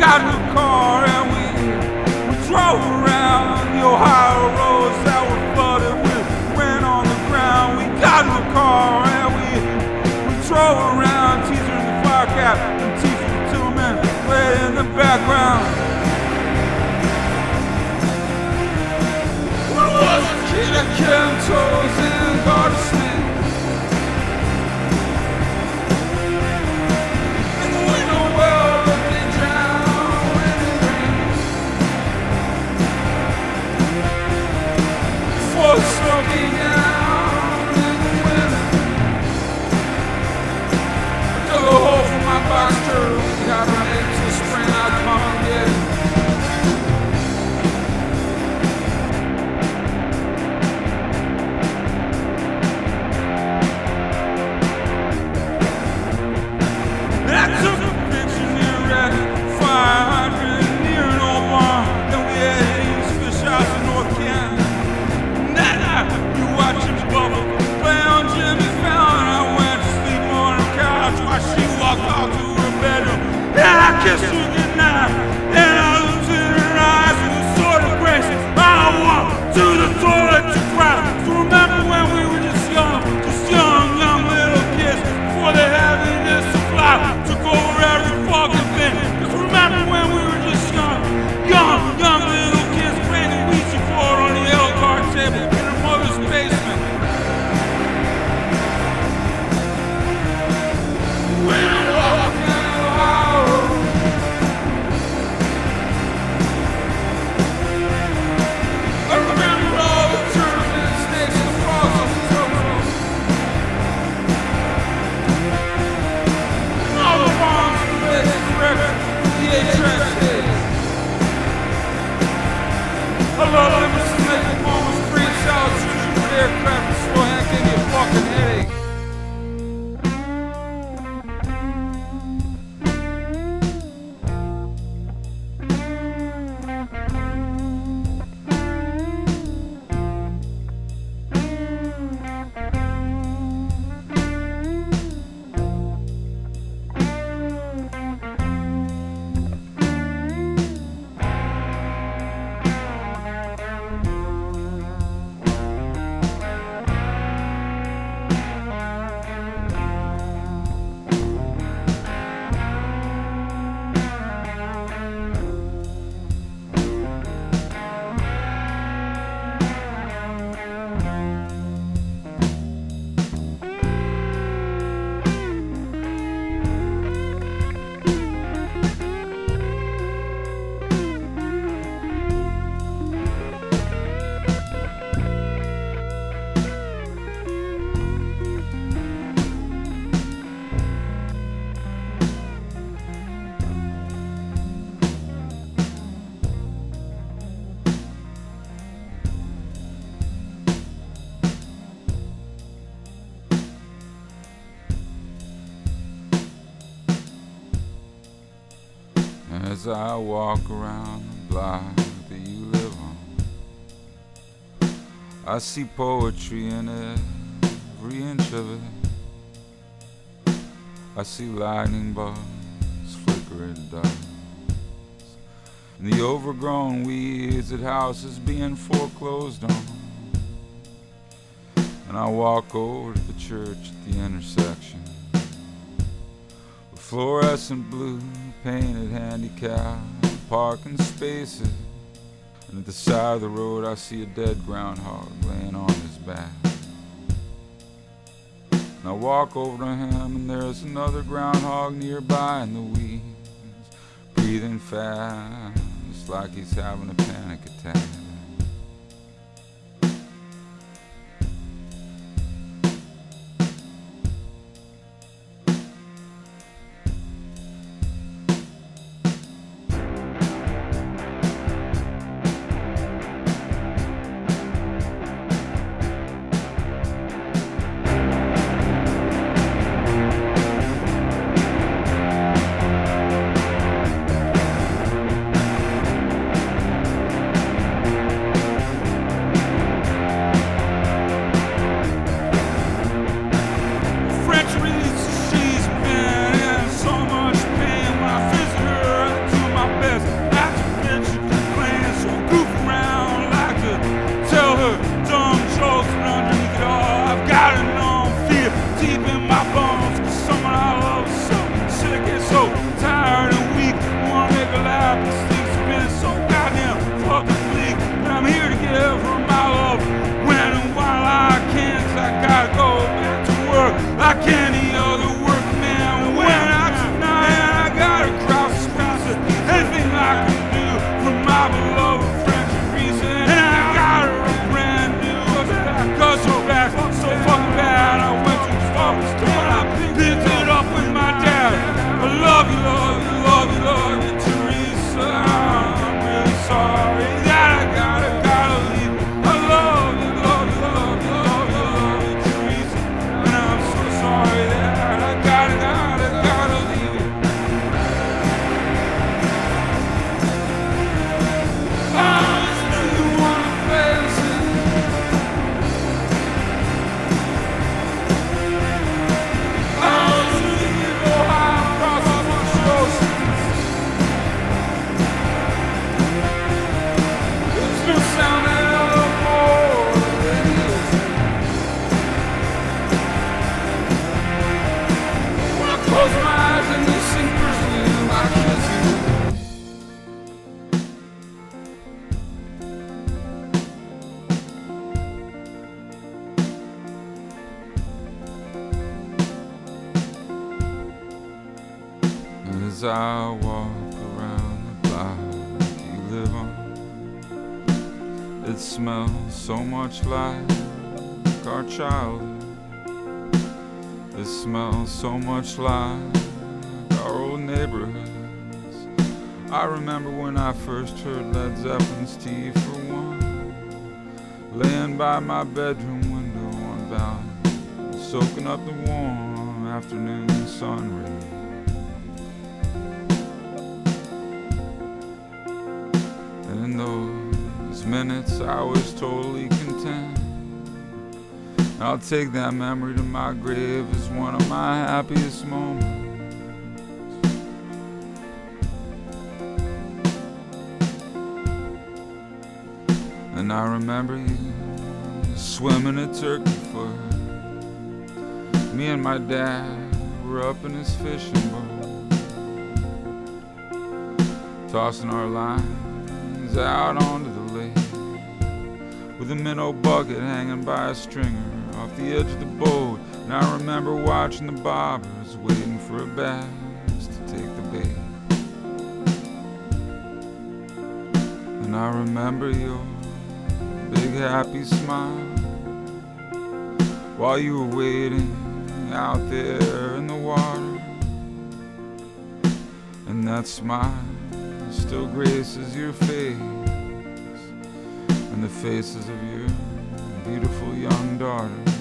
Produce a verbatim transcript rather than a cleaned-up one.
got in the car and we, we drove around the Ohio roads that were flooded. We went on the ground. We got in the car and we, we drove around. Teaser in the fire cap and teaser the two men played in the background. When I was a kid, I kept toes and got to sleep. Smoking down in the winter. I dug a hole for my box turtle. Got my head till spring, I'd come and get it. And I took a picture near that fire hydrant near an old barn. Then we had East Fish House in North Canton. You watching Bubba play on Jimmy Fallon. I went to sleep on her couch while she walked out to her bedroom. And I kissed her goodnight. And I looked in her eyes with a sort of grace. I walked to the toilet to cry. To remember when we were just young, just young, young little kids. Before the heaviness of life took over every fucking thing. Cause remember when we were just young, young, young little kids playing the Ouija board on the L card table. Basement. When I walk down the hall, I remember all the turtles and the snakes and the frogs and the turtles. And all the bombs and the basic records, the eight-track days. I love them to make the moments free salads. Aircraft and slow hand gave me a fucking headache. As I walk around the block that you live on, I see poetry in every inch of it. I see lightning bugs flickering dust, and the overgrown weeds at houses being foreclosed on. And I walk over to the church at the intersection, with fluorescent blue painted handicap parking spaces, and at the side of the road I see a dead groundhog laying on his back. And I walk over to him, and there's another groundhog nearby in the weeds, breathing fast like he's having a panic attack. as I walk around the block you live on. It smells so much like our childhood. It smells so much like our old neighborhoods. I remember when I first heard Led Zeppelin's Tea for One, laying by my bedroom window on Valley, soaking up the warm afternoon sun rays. And in those minutes I was totally content. I'll take that memory to my grave as one of my happiest moments. And I remember you swimming at Turkey Foot. Me and my dad were up in his fishing boat, tossing our lines out onto the lake, with a minnow bucket hanging by a stringer off the edge of the boat. And I remember watching the bobbers waiting for a bass to take the bait. And I remember your big happy smile while you were waiting out there in the water. And that smile still graces your face and the faces of your beautiful young daughter.